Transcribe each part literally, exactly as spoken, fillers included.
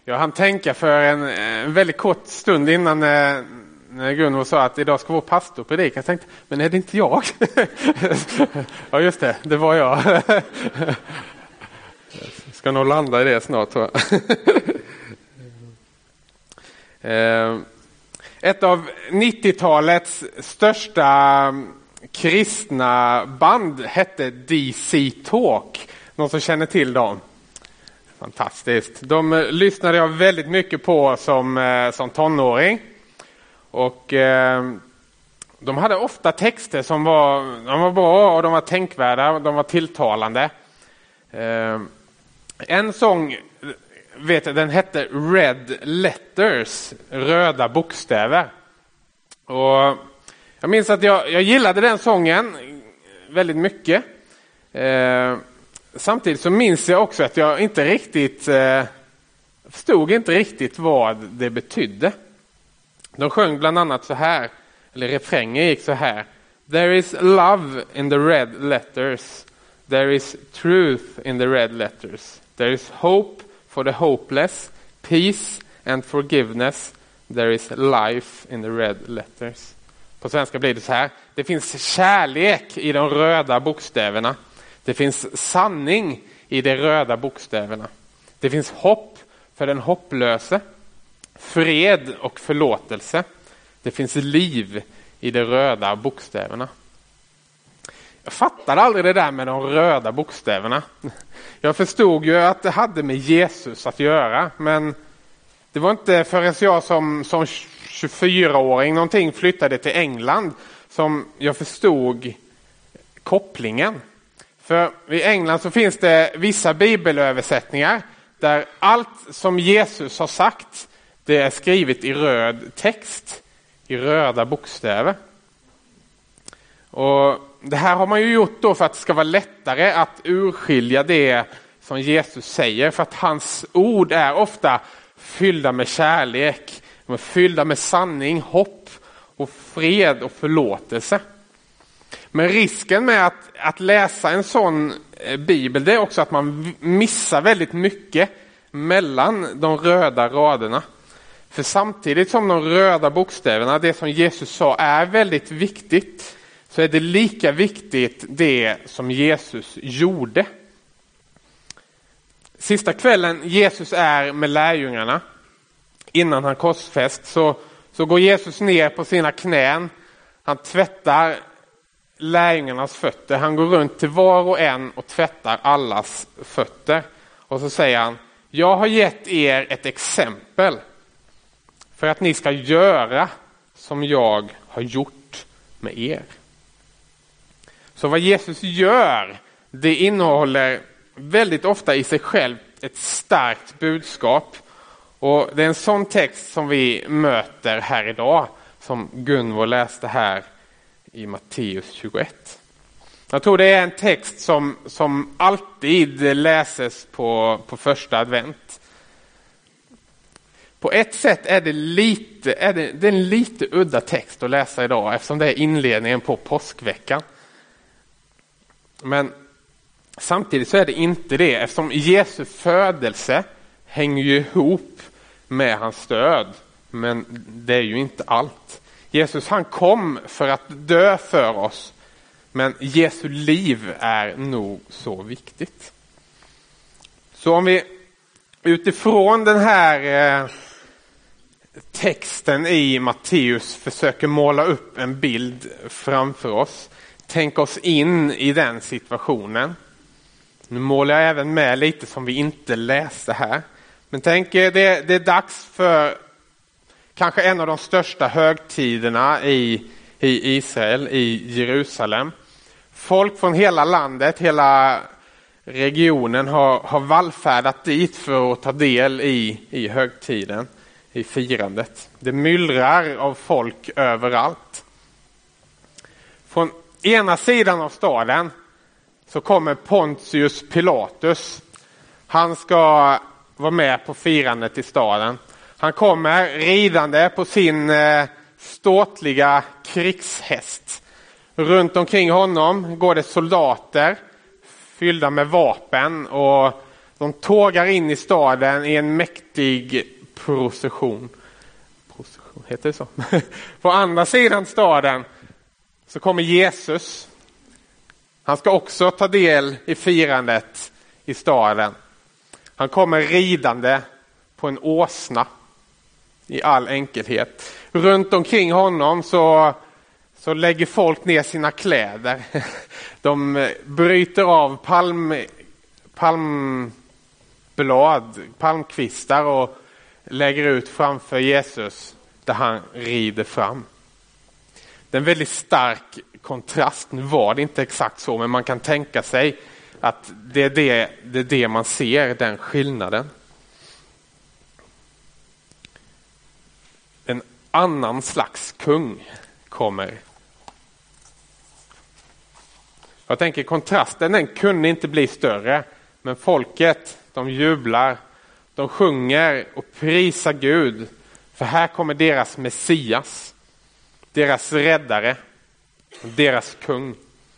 Jag hann tänka för en, en väldigt kort stund innan när, när Gunvor sa att idag ska vår pastor predika. Jag tänkte, men är det inte jag? Ja just det, det var jag. Jag ska nog landa i det snart tror jag. Ett av nittiotalets största kristna band hette D C Talk. Någon som känner till dem? Fantastiskt. De lyssnade jag väldigt mycket på som, som tonåring. Och eh, de hade ofta texter som var, de var bra och de var tänkvärda och de var tilltalande. Eh, en sång, vet jag, den hette Red Letters, röda bokstäver. Och jag minns att jag, jag gillade den sången väldigt mycket. Eh, samtidigt så minns jag också att jag inte riktigt eh, förstod inte riktigt vad det betydde. De sjöng bland annat så här, eller refrängen gick så här: There is love in the red letters. There is truth in the red letters. There is hope for the hopeless, peace and forgiveness. There is life in the red letters. På svenska blir det så här: det finns kärlek i de röda bokstäverna. Det finns sanning i de röda bokstäverna. Det finns hopp för den hopplöse, fred och förlåtelse. Det finns liv i de röda bokstäverna. Jag fattade aldrig det där med de röda bokstäverna. Jag förstod ju att det hade med Jesus att göra, men det var inte förrän jag som, som tjugofyraåring någonting flyttade till England som jag förstod kopplingen. För i England så finns det vissa bibelöversättningar där allt som Jesus har sagt, det är skrivet i röd text, i röda bokstäver. Och det här har man ju gjort då för att det ska vara lättare att urskilja det som Jesus säger. För att hans ord är ofta fyllda med kärlek, de är fyllda med sanning, hopp och fred och förlåtelse. Men risken med att, att läsa en sån bibel, det är också att man missar väldigt mycket mellan de röda raderna. För samtidigt som de röda bokstäverna, det som Jesus sa, är väldigt viktigt, så är det lika viktigt det som Jesus gjorde. Sista kvällen Jesus är med lärjungarna, innan han korsfäst, så, så går Jesus ner på sina knän. Han tvättar lärjungarnas fötter. Han går runt till var och en och tvättar allas fötter. Och så säger han: jag har gett er ett exempel för att ni ska göra som jag har gjort med er. Så vad Jesus gör, det innehåller väldigt ofta i sig själv ett starkt budskap. Och det är en sån text som vi möter här idag, som Gunvor läste här i Matteus tjugoett. Jag tror det är en text som, som alltid läses på, på första advent. På ett sätt är det, lite, är det, det är en lite udda text att läsa idag, eftersom det är inledningen på påskveckan. Men samtidigt så är det inte det, eftersom Jesu födelse hänger ju ihop med hans död. Men det är ju inte allt. Jesus, han kom för att dö för oss. Men Jesu liv är nog så viktigt. Så om vi utifrån den här eh, texten i Matteus försöker måla upp en bild framför oss. Tänk oss in i den situationen. Nu målar jag även med lite som vi inte läste här. Men tänk, det, det är dags för kanske en av de största högtiderna i, i Israel, i Jerusalem. Folk från hela landet, hela regionen har, har vallfärdat dit för att ta del i, i högtiden, i firandet. Det myllrar av folk överallt. Från ena sidan av staden så kommer Pontius Pilatus. Han ska vara med på firandet i staden. Han kommer ridande på sin eh, ståtliga krigshäst. Runt omkring honom går det soldater fyllda med vapen, och De tågar in i staden i en mäktig procession. Procession, heter det så? På andra sidan staden så kommer Jesus. Han ska också ta del i firandet i staden. Han kommer ridande på en åsna i all enkelhet. Runt omkring honom så, så lägger folk ner sina kläder. De bryter av palm, palmblad, palmkvistar och lägger ut framför Jesus där han rider fram. Det är en väldigt stark kontrast. Nu var det inte exakt så, men man kan tänka sig att det är det, det, är det man ser, den skillnaden. En annan slags kung kommer. Jag tänker kontrasten, den kunde inte bli större. Men folket, de jublar, de sjunger och prisar Gud. För här kommer deras Messias, deras räddare, deras kung.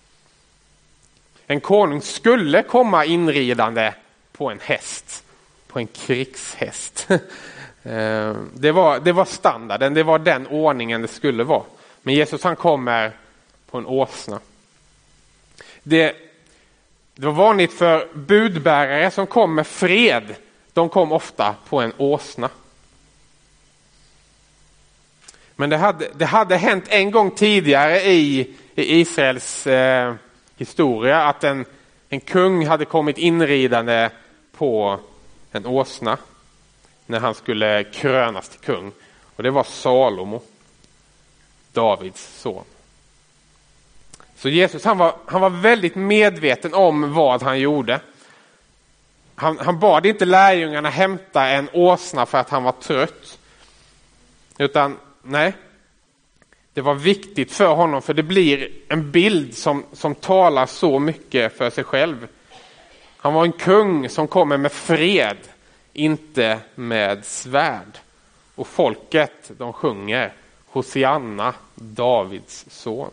En konung skulle komma inridande på en häst, på en krigshäst. Det var, det var standarden, det var den ordningen det skulle vara. Men Jesus han kommer på en åsna. Det, det var vanligt för budbärare som kom med fred. De kom ofta på en åsna. Men det hade, det hade hänt en gång tidigare i, i Israels eh, historia att en, en kung hade kommit inridande på en åsna när han skulle krönas till kung. Och det var Salomo, Davids son. Så Jesus han var, han var väldigt medveten om vad han gjorde. Han, han bad inte lärjungarna hämta en åsna för att han var trött. Utan nej, det var viktigt för honom, för det blir en bild som, som talar så mycket för sig själv. Han var en kung som kommer med fred, inte med svärd. Och folket, de sjunger Hosianna, Davids son.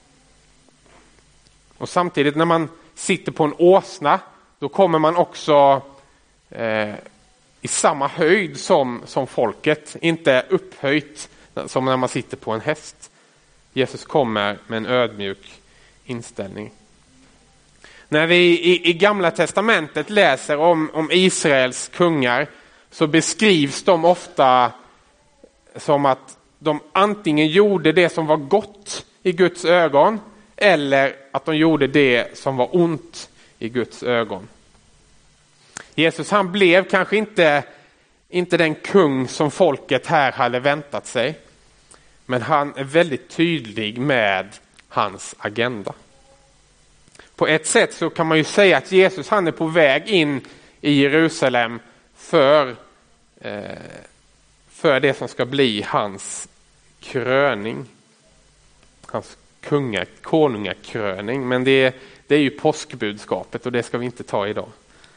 Och samtidigt när man sitter på en åsna, då kommer man också eh, i samma höjd som, som folket. Inte upphöjt som när man sitter på en häst. Jesus kommer med en ödmjuk inställning. När vi i, i Gamla testamentet läser om, om Israels kungar, så beskrivs de ofta som att de antingen gjorde det som var gott i Guds ögon, eller att de gjorde det som var ont i Guds ögon. Jesus han blev kanske inte, inte den kung som folket här hade väntat sig. Men han är väldigt tydlig med hans agenda. På ett sätt så kan man ju säga att Jesus han är på väg in i Jerusalem för, eh, för det som ska bli hans kröning. Hans kunga, konungakröning. Men det, det är ju påskbudskapet och det ska vi inte ta idag.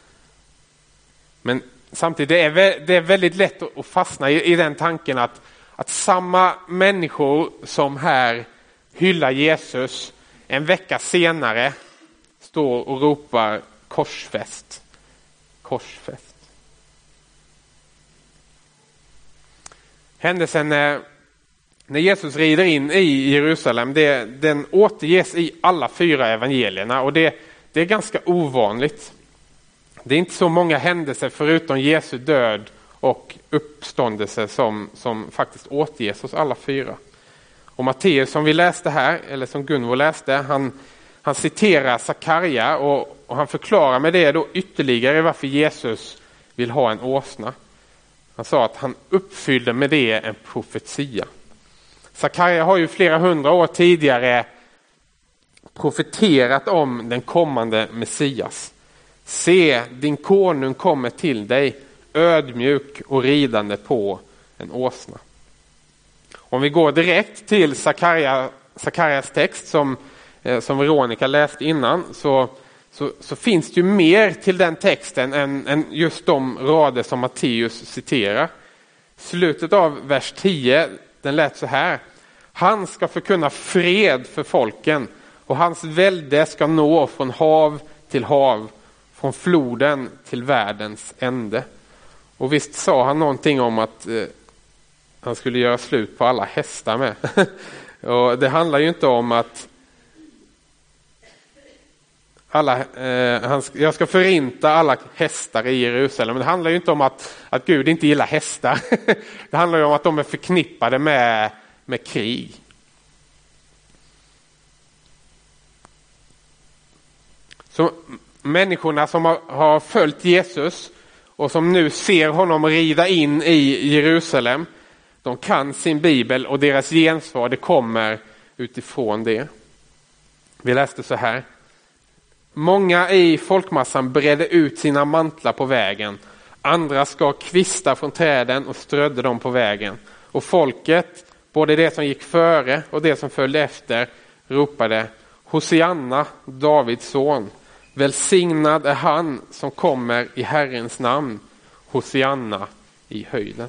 Men samtidigt det är det är väldigt lätt att fastna i, i den tanken att, att samma människor som här hyllar Jesus en vecka senare står och ropar korsfäst. Korsfäst. Händelsen när, när Jesus rider in i Jerusalem, det, den återges i alla fyra evangelierna, och det, det är ganska ovanligt. Det är inte så många händelser förutom Jesu död och uppståndelse som, som faktiskt återges hos alla fyra. Och Matteus som vi läste här, eller som Gunvor läste, han, han citerar Sakarja och, och han förklarar med det då ytterligare varför Jesus vill ha en åsna. Han sa att han uppfyllde med det en profetia. Sakarja har ju flera hundra år tidigare profeterat om den kommande Messias. Se, din konung kommer till dig, ödmjuk och ridande på en åsna. Om vi går direkt till Sakarja, Sakarjas text som, eh, som Veronica läste innan, så, så, så finns det ju mer till den texten än, än just de rader som Matteus citerar. Slutet av vers tio, den lät så här: han ska förkunna fred för folken, och hans välde ska nå från hav till hav, från floden till världens ände. Och visst sa han någonting om att eh, han skulle göra slut på alla hästar med. Och det handlar ju inte om att alla, eh, han, jag ska förinta alla hästar i Jerusalem. Men det handlar ju inte om att, att Gud inte gillar hästar. Det handlar ju om att de är förknippade med, med krig. Så människorna som har, har följt Jesus och som nu ser honom rida in i Jerusalem, de kan sin bibel och deras gensvar det kommer utifrån det. Vi läste så här. Många i folkmassan bredde ut sina mantlar på vägen. Andra skar kvistar från träden och strödde dem på vägen. Och folket, både det som gick före och det som följde efter, ropade: Hosianna, Davids son. Välsignad är han som kommer i Herrens namn. Hosianna i höjden.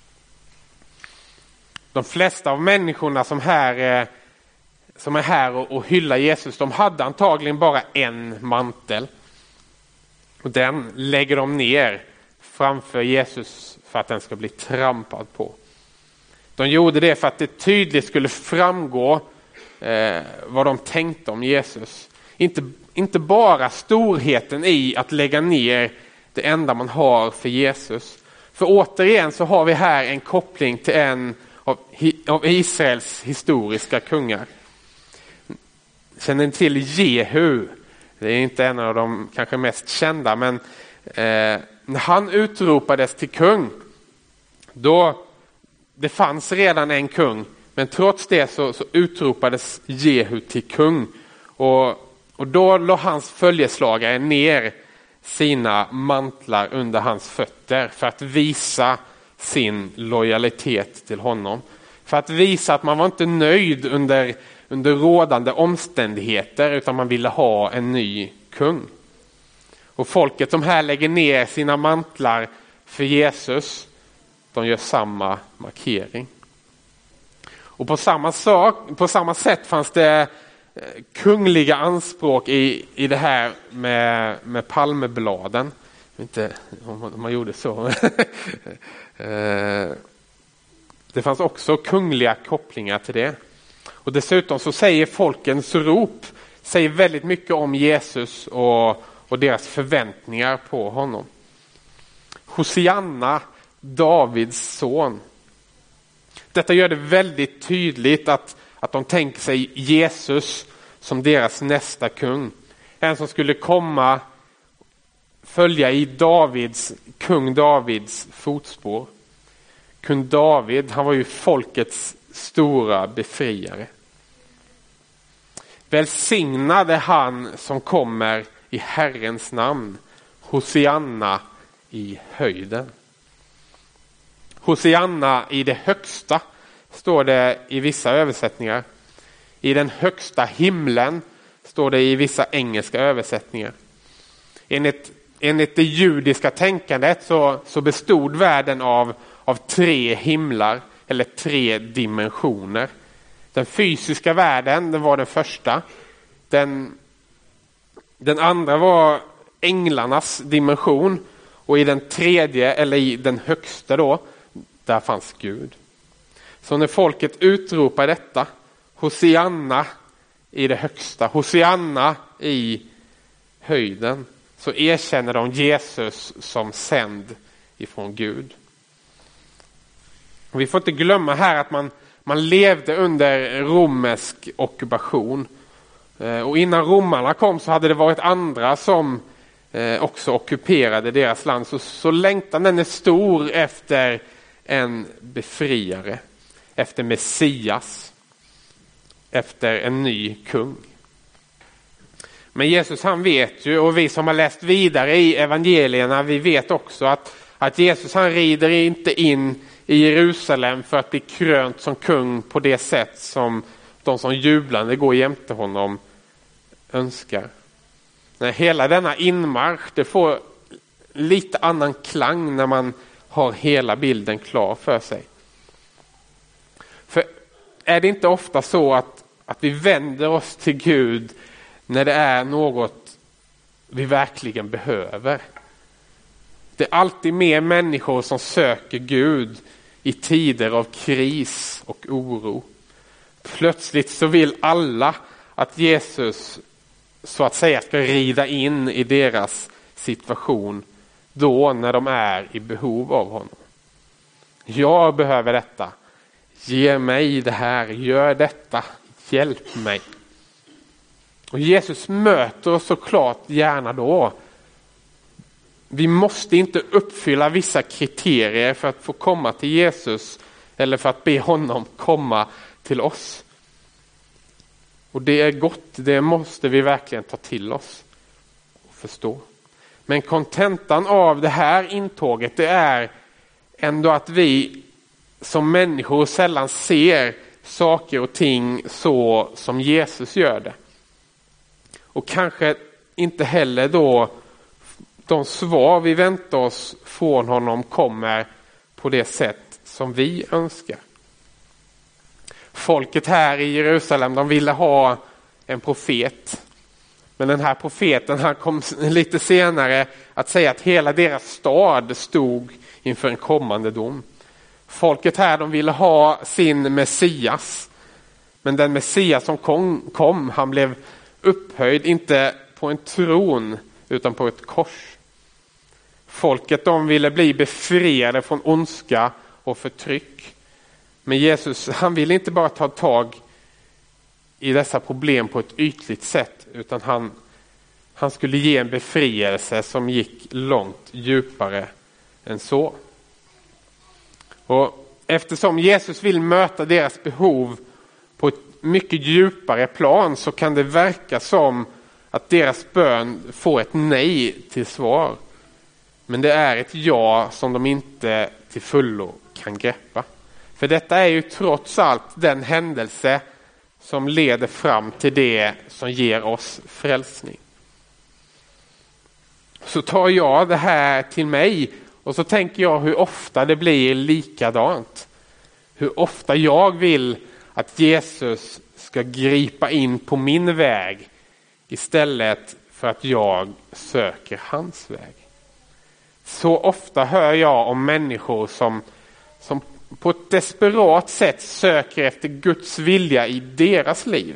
De flesta av människorna som, här är, som är här och, och hyllar Jesus, de hade antagligen bara en mantel. Och den lägger de ner framför Jesus för att den ska bli trampad på. De gjorde det för att det tydligt skulle framgå eh, vad de tänkte om Jesus. Inte, inte bara storheten i att lägga ner det enda man har för Jesus. För återigen så har vi här en koppling till en av, av Israels historiska kungar. Känner ni till Jehu? Det är inte en av de kanske mest kända, men eh, när han utropades till kung, då det fanns redan en kung, men trots det så, så utropades Jehu till kung. Och, och då låg hans följeslagare ner sina mantlar under hans fötter för att visa sin lojalitet till honom. För att visa att man var inte nöjd under, under rådande omständigheter, utan man ville ha en ny kung. Och folket som här lägger ner sina mantlar för Jesus, de gör samma markering. Och på samma, sak, på samma sätt fanns det kungliga anspråk i, i det här med, med palmbladen. Inte om man gjorde så. Det fanns också kungliga kopplingar till det. Och dessutom så säger folkens rop säger väldigt mycket om Jesus och, och deras förväntningar på honom. Hosianna, Davids son. Detta gör det väldigt tydligt att, att de tänker sig Jesus som deras nästa kung. En som skulle komma följa i Davids, kung Davids fotspår. Kung David, han var ju folkets stora befriare. Välsignad är han som kommer i Herrens namn. Hosianna i höjden. Hosianna i det högsta står det i vissa översättningar. I den högsta himlen står det i vissa engelska översättningar. Enligt, enligt det judiska tänkandet så, så bestod världen av, av tre himlar eller tre dimensioner. Den fysiska världen, det var den första. Den, den andra var änglarnas dimension. Och i den tredje, eller i den högsta då, där fanns Gud. Så när folket utropar detta, Hosianna i det högsta, Hosianna i höjden, så erkänner de Jesus som sänd ifrån Gud. Och vi får inte glömma här att man, man levde under romersk ockupation. Och innan romarna kom så hade det varit andra som eh, också ockuperade deras land. Så, så längtan den är stor efter en befriare, efter Messias, efter en ny kung. Men Jesus han vet ju, och vi som har läst vidare i evangelierna, vi vet också att, att Jesus han rider inte in i Jerusalem för att bli krönt som kung på det sätt som de som jublande går jämte honom önskar. När hela denna inmarsch, det får lite annan klang när man har hela bilden klar för sig. För är det inte ofta så att, att vi vänder oss till Gud när det är något vi verkligen behöver. Det är alltid mer människor som söker Gud i tider av kris och oro. Plötsligt så vill alla att Jesus så att säga ska rida in i deras situation då när de är i behov av honom. Jag behöver detta. Ge mig det här. Gör detta. Hjälp mig. Och Jesus möter oss såklart gärna då. Vi måste inte uppfylla vissa kriterier för att få komma till Jesus eller för att be honom komma till oss. Och det är gott, det måste vi verkligen ta till oss och förstå. Men kontentan av det här intåget, det är ändå att vi som människor sällan ser saker och ting så som Jesus gör det. Och kanske inte heller då de svar vi väntar oss från honom kommer på det sätt som vi önskar. Folket här i Jerusalem, de ville ha en profet. Men den här profeten, han kom lite senare att säga att hela deras stad stod inför en kommande dom. Folket här, de ville ha sin Messias. Men den Messias som kom, kom, han blev upphöjd inte på en tron utan på ett kors. Folket, de ville bli befriade från ondska och förtryck. Men Jesus, han ville inte bara ta tag i dessa problem på ett ytligt sätt, utan han, han skulle ge en befrielse som gick långt djupare än så. Och eftersom Jesus vill möta deras behov på ett mycket djupare plan, så kan det verka som att deras bön får ett nej till svar. Men det är ett ja som de inte till fullo kan greppa. För detta är ju trots allt den händelse som leder fram till det som ger oss frälsning. Så tar jag det här till mig och så tänker jag hur ofta det blir likadant. Hur ofta jag vill att Jesus ska gripa in på min väg istället för att jag söker hans väg. Så ofta hör jag om människor som, som på ett desperat sätt söker efter Guds vilja i deras liv.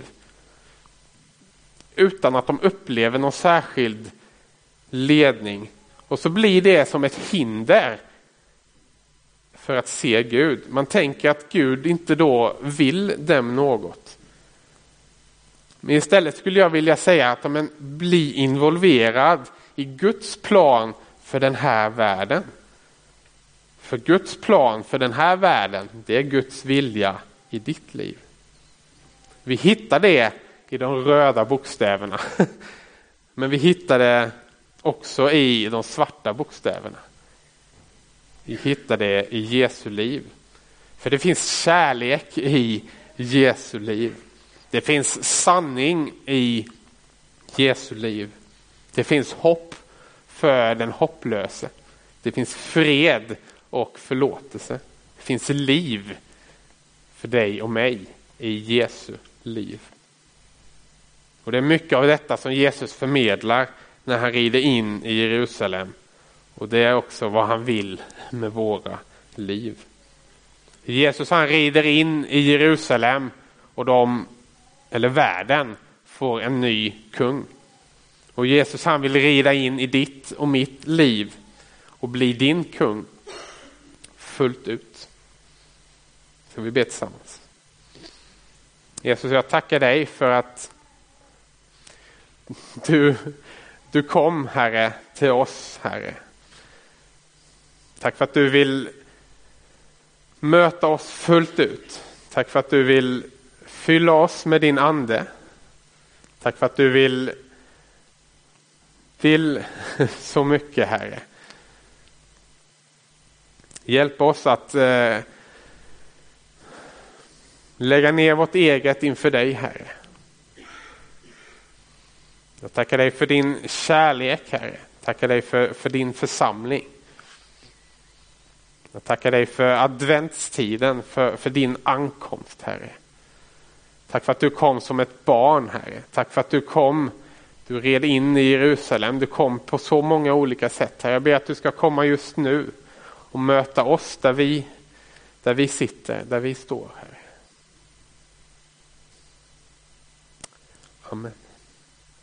Utan att de upplever någon särskild ledning. Och så blir det som ett hinder för att se Gud. Man tänker att Gud inte då vill dem något. Men istället skulle jag vilja säga att men, bli involverad i Guds plan för den här världen. För Guds plan för den här världen, det är Guds vilja i ditt liv. Vi hittar det i de röda bokstäverna. Men vi hittar det också i de svarta bokstäverna. Vi hittar det i Jesu liv. För det finns kärlek i Jesu liv. Det finns sanning i Jesu liv. Det finns hopp för den hopplöse. Det finns fred och förlåtelse. Det finns liv för dig och mig i Jesu liv. Och det är mycket av detta som Jesus förmedlar när han rider in i Jerusalem. Och det är också vad han vill med våra liv. Jesus, han rider in i Jerusalem och de, eller världen, får en ny kung. Och Jesus, han vill rida in i ditt och mitt liv och bli din kung fullt ut. Så vi ber tillsammans. Jesus, jag tackar dig för att du, du kom, Herre, till oss, Herre. Tack för att du vill möta oss fullt ut. Tack för att du vill fylla oss med din ande. Tack för att du vill vill så mycket, Herre. Hjälp oss att eh, lägga ner vårt eget inför dig, Herre. Jag tackar dig för din kärlek, Herre. Tackar dig för, för din församling. Jag tackar dig för adventstiden, för, för din ankomst, Herre. Tack för att du kom som ett barn, Herre. Tack för att du kom Du red in i Jerusalem, du kom på så många olika sätt här. Jag ber att du ska komma just nu och möta oss där vi, där vi sitter, där vi står här. Amen.